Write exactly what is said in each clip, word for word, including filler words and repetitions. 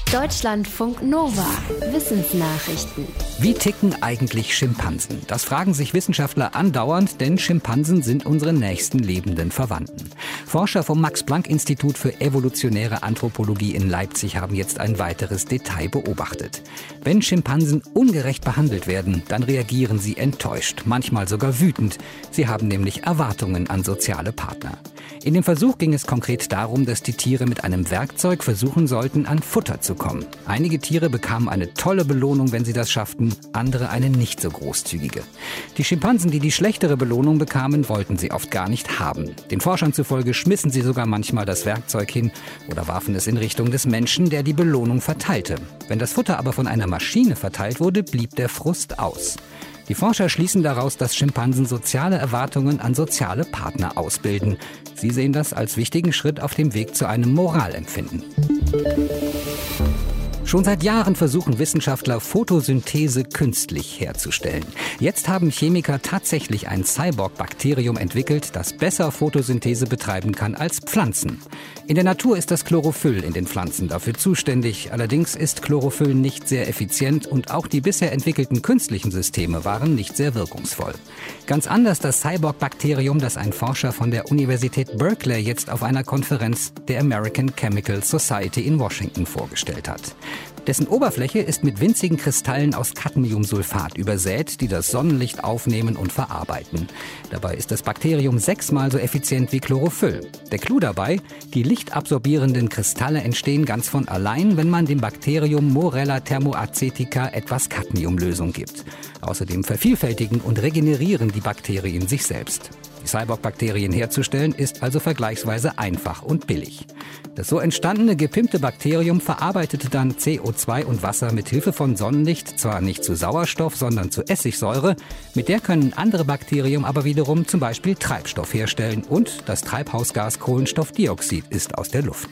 Deutschlandfunk Nova. Wissensnachrichten. Wie ticken eigentlich Schimpansen? Das fragen sich Wissenschaftler andauernd, denn Schimpansen sind unsere nächsten lebenden Verwandten. Forscher vom Max-Planck-Institut für evolutionäre Anthropologie in Leipzig haben jetzt ein weiteres Detail beobachtet. Wenn Schimpansen ungerecht behandelt werden, dann reagieren sie enttäuscht, manchmal sogar wütend. Sie haben nämlich Erwartungen an soziale Partner. In dem Versuch ging es konkret darum, dass die Tiere mit einem Werkzeug versuchen sollten, an Futter zu kommen. Einige Tiere bekamen eine tolle Belohnung, wenn sie das schafften, andere eine nicht so großzügige. Die Schimpansen, die die schlechtere Belohnung bekamen, wollten sie oft gar nicht haben. Den Forschern zufolge schmissen sie sogar manchmal das Werkzeug hin oder warfen es in Richtung des Menschen, der die Belohnung verteilte. Wenn das Futter aber von einer Maschine verteilt wurde, blieb der Frust aus. Die Forscher schließen daraus, dass Schimpansen soziale Erwartungen an soziale Partner ausbilden. Sie sehen das als wichtigen Schritt auf dem Weg zu einem Moralempfinden. Schon seit Jahren versuchen Wissenschaftler, Photosynthese künstlich herzustellen. Jetzt haben Chemiker tatsächlich ein Cyborg-Bakterium entwickelt, das besser Photosynthese betreiben kann als Pflanzen. In der Natur ist das Chlorophyll in den Pflanzen dafür zuständig. Allerdings ist Chlorophyll nicht sehr effizient und auch die bisher entwickelten künstlichen Systeme waren nicht sehr wirkungsvoll. Ganz anders das Cyborg-Bakterium, das ein Forscher von der Universität Berkeley jetzt auf einer Konferenz der American Chemical Society in Washington vorgestellt hat. Dessen Oberfläche ist mit winzigen Kristallen aus Cadmiumsulfat übersät, die das Sonnenlicht aufnehmen und verarbeiten. Dabei ist das Bakterium sechsmal so effizient wie Chlorophyll. Der Clou dabei: die lichtabsorbierenden Kristalle entstehen ganz von allein, wenn man dem Bakterium Morella thermoacetica etwas Cadmiumlösung gibt. Außerdem vervielfältigen und regenerieren die Bakterien sich selbst. Die Cyborg-Bakterien herzustellen ist also vergleichsweise einfach und billig. Das so entstandene gepimpte Bakterium verarbeitete dann C O zwei und Wasser mit Hilfe von Sonnenlicht zwar nicht zu Sauerstoff, sondern zu Essigsäure. Mit der können andere Bakterien aber wiederum zum Beispiel Treibstoff herstellen und das Treibhausgas Kohlenstoffdioxid ist aus der Luft.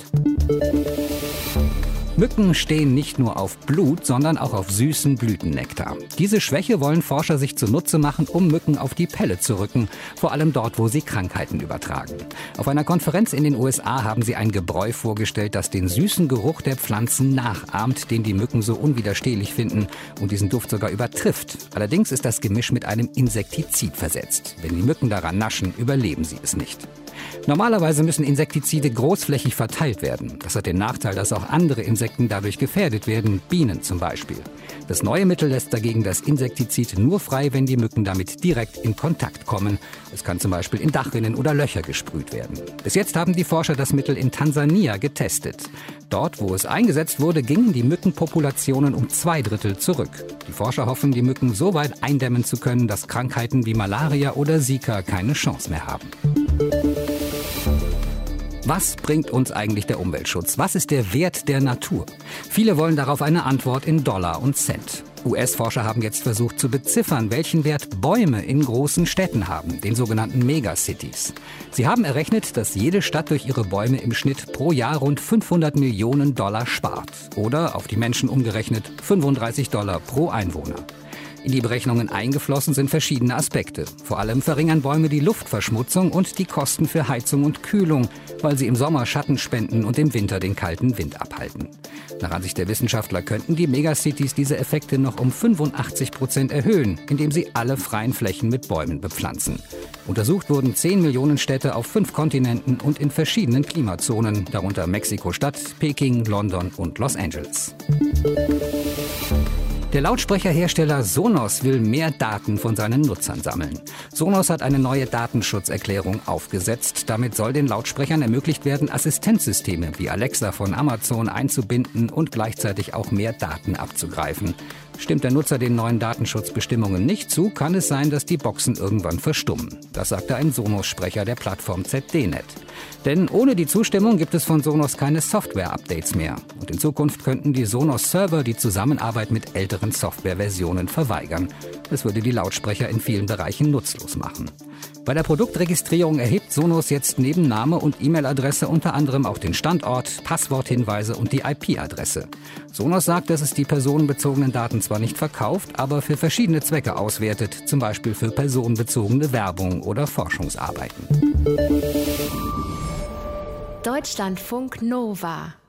Mücken stehen nicht nur auf Blut, sondern auch auf süßen Blütennektar. Diese Schwäche wollen Forscher sich zunutze machen, um Mücken auf die Pelle zu rücken, vor allem dort, wo sie Krankheiten übertragen. Auf einer Konferenz in den U S A haben sie ein Gebräu vorgestellt, das den süßen Geruch der Pflanzen nachahmt, den die Mücken so unwiderstehlich finden und diesen Duft sogar übertrifft. Allerdings ist das Gemisch mit einem Insektizid versetzt. Wenn die Mücken daran naschen, überleben sie es nicht. Normalerweise müssen Insektizide großflächig verteilt werden. Das hat den Nachteil, dass auch andere Insekten dadurch gefährdet werden, Bienen zum Beispiel. Das neue Mittel lässt dagegen das Insektizid nur frei, wenn die Mücken damit direkt in Kontakt kommen. Es kann zum Beispiel in Dachrinnen oder Löcher gesprüht werden. Bis jetzt haben die Forscher das Mittel in Tansania getestet. Dort, wo es eingesetzt wurde, gingen die Mückenpopulationen um zwei Drittel zurück. Die Forscher hoffen, die Mücken so weit eindämmen zu können, dass Krankheiten wie Malaria oder Zika keine Chance mehr haben. Was bringt uns eigentlich der Umweltschutz? Was ist der Wert der Natur? Viele wollen darauf eine Antwort in Dollar und Cent. U S-Forscher haben jetzt versucht zu beziffern, welchen Wert Bäume in großen Städten haben, den sogenannten Megacities. Sie haben errechnet, dass jede Stadt durch ihre Bäume im Schnitt pro Jahr rund fünfhundert Millionen Dollar spart. Oder auf die Menschen umgerechnet fünfunddreißig Dollar pro Einwohner. In die Berechnungen eingeflossen sind verschiedene Aspekte. Vor allem verringern Bäume die Luftverschmutzung und die Kosten für Heizung und Kühlung, weil sie im Sommer Schatten spenden und im Winter den kalten Wind abhalten. Nach Ansicht der Wissenschaftler könnten die Megacities diese Effekte noch um fünfundachtzig Prozent erhöhen, indem sie alle freien Flächen mit Bäumen bepflanzen. Untersucht wurden zehn Millionen Städte auf fünf Kontinenten und in verschiedenen Klimazonen, darunter Mexiko-Stadt, Peking, London und Los Angeles. Der Lautsprecherhersteller Sonos will mehr Daten von seinen Nutzern sammeln. Sonos hat eine neue Datenschutzerklärung aufgesetzt. Damit soll den Lautsprechern ermöglicht werden, Assistenzsysteme wie Alexa von Amazon einzubinden und gleichzeitig auch mehr Daten abzugreifen. Stimmt der Nutzer den neuen Datenschutzbestimmungen nicht zu, kann es sein, dass die Boxen irgendwann verstummen. Das sagte ein Sonos-Sprecher der Plattform Z D Net. Denn ohne die Zustimmung gibt es von Sonos keine Software-Updates mehr. Und in Zukunft könnten die Sonos-Server die Zusammenarbeit mit älteren Softwareversionen verweigern. Das würde die Lautsprecher in vielen Bereichen nutzlos machen. Bei der Produktregistrierung erhebt Sonos jetzt neben Name und E-Mail-Adresse unter anderem auch den Standort, Passworthinweise und die I P-Adresse. Sonos sagt, dass es die personenbezogenen Daten zwar nicht verkauft, aber für verschiedene Zwecke auswertet, zum Beispiel für personenbezogene Werbung oder Forschungsarbeiten. Deutschlandfunk Nova